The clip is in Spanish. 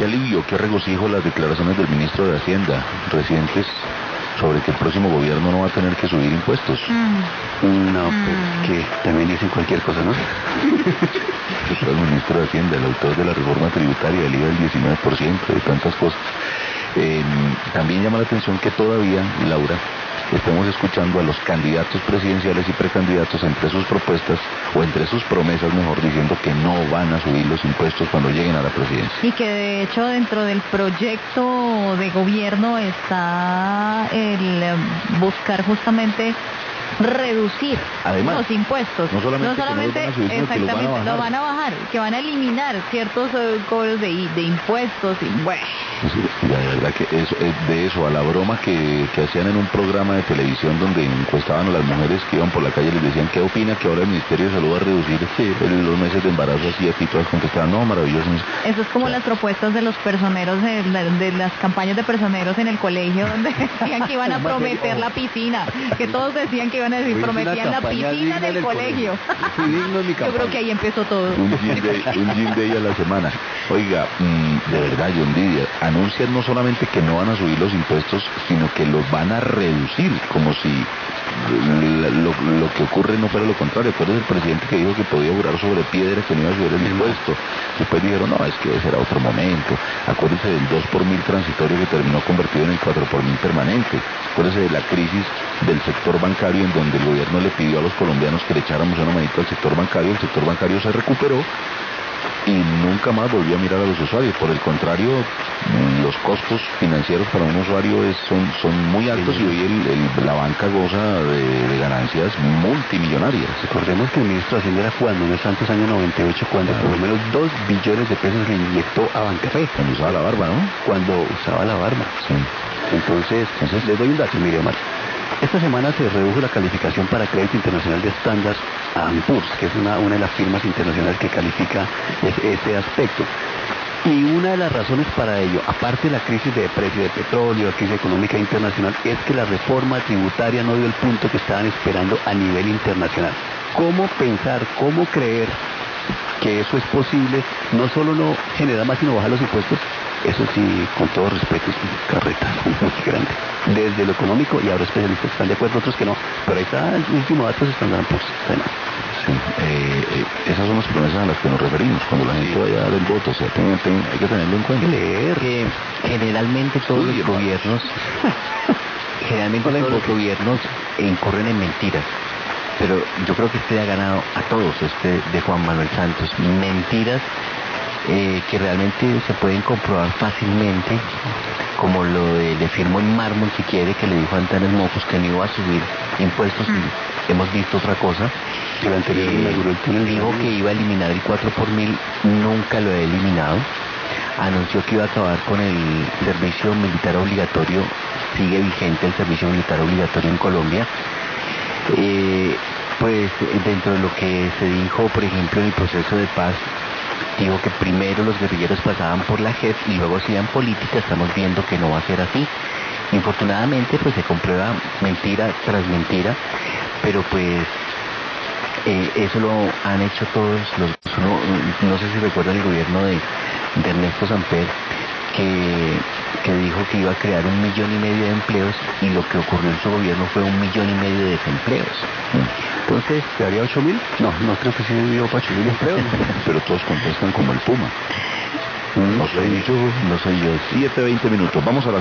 alivio, qué regocijo las declaraciones del ministro de Hacienda recientes sobre que el próximo gobierno no va a tener que subir impuestos. No, pues que también dicen cualquier cosa, ¿no? El ministro de Hacienda, el autor de la reforma tributaria, el IVA del 19%, de tantas cosas. También llama la atención que todavía, Laura, estemos escuchando a los candidatos presidenciales y precandidatos entre sus propuestas, o entre sus promesas, mejor diciendo, que no van a subir los impuestos cuando lleguen a la presidencia. Y que de hecho dentro del proyecto de gobierno está el buscar justamente reducir además los impuestos. No solamente que no los van a subir, sino que lo van a bajar, que van a eliminar ciertos cobros de impuestos y bueno. Sí, la verdad que de eso a la broma que hacían en un programa de televisión donde encuestaban a las mujeres que iban por la calle, les decían qué opina que ahora el Ministerio de Salud va a reducir los meses de embarazo, así aquí todas contestaban, no, maravilloso. Eso es como las propuestas de los personeros de las campañas de personeros en el colegio, donde decían que iban a prometer la piscina, que todos decían que iban a decir, prometían la piscina del colegio. Yo creo que ahí empezó todo. Un gym day a la semana. Oiga, de verdad, yo envidia. Anuncian no solamente que no van a subir los impuestos, sino que los van a reducir, como si lo que ocurre no fuera lo contrario. Acuérdense el presidente que dijo que podía jurar sobre piedra que no iba a subir el impuesto. Después dijeron, no, es que ese era otro momento. Acuérdense del 2 por mil transitorio que terminó convertido en el 4 por mil permanente. Acuérdense de la crisis del sector bancario, en donde el gobierno le pidió a los colombianos que le echáramos una manito al sector bancario. El sector bancario se recuperó y nunca más volvió a mirar a los usuarios. Por el contrario, los costos financieros para un usuario son muy altos, y hoy la banca goza de ganancias multimillonarias. Recordemos que el ministro de Hacienda era cuando, en los santos años 98, cuando por lo menos 2 billones de pesos le inyectó a Bancafe. Cuando usaba la barba, ¿no? Cuando usaba la barba. Sí. Entonces les doy un dato, mire, Omar. Esta semana se redujo la calificación para crédito internacional de Standard & Poor's, que es una de las firmas internacionales que califica ese aspecto. Y una de las razones para ello, aparte de la crisis de precio de petróleo, la crisis económica internacional, es que la reforma tributaria no dio el punto que estaban esperando a nivel internacional. ¿Cómo pensar, cómo creer que eso es posible? No solo no generar más, sino bajar los impuestos. Eso sí, con todo respeto, es una carreta muy grande. Desde lo económico, y ahora especialistas están de acuerdo, otros que no. Pero ahí está el último dato, se están dando por además. Sí, esas son las promesas a las que nos referimos cuando la gente vaya a dar el voto. O sea, hay que tenerlo en cuenta. Que generalmente todos los gobiernos incurren en mentiras. Pero yo creo que ha ganado a todos, de Juan Manuel Santos. Mentiras que realmente se pueden comprobar fácilmente, como lo de le firmo en mármol si quiere, que le dijo a Antanes Mocos que no iba a subir impuestos, y hemos visto otra cosa. El anterior inauguró el túnel. Dijo que iba a eliminar el 4 por mil, nunca lo ha eliminado. Anunció que iba a acabar con el servicio militar obligatorio, sigue vigente el servicio militar obligatorio en Colombia. Pues dentro de lo que se dijo, por ejemplo, en el proceso de paz, dijo que primero los guerrilleros pasaban por la JEP y luego hacían política. Estamos viendo que no va a ser así. Infortunadamente, pues se comprueba mentira tras mentira, pero pues eso lo han hecho todos los... No sé si recuerdan el gobierno de Ernesto Samper, que dijo que iba a crear 1,5 millones de empleos, y lo que ocurrió en su gobierno fue 1,5 millones de desempleos. Entonces, ¿quedaría 8.000? No creo que sí dio para 8.000 empleos. Pero todos contestan como el Puma. No soy yo. 7:20 Vamos a la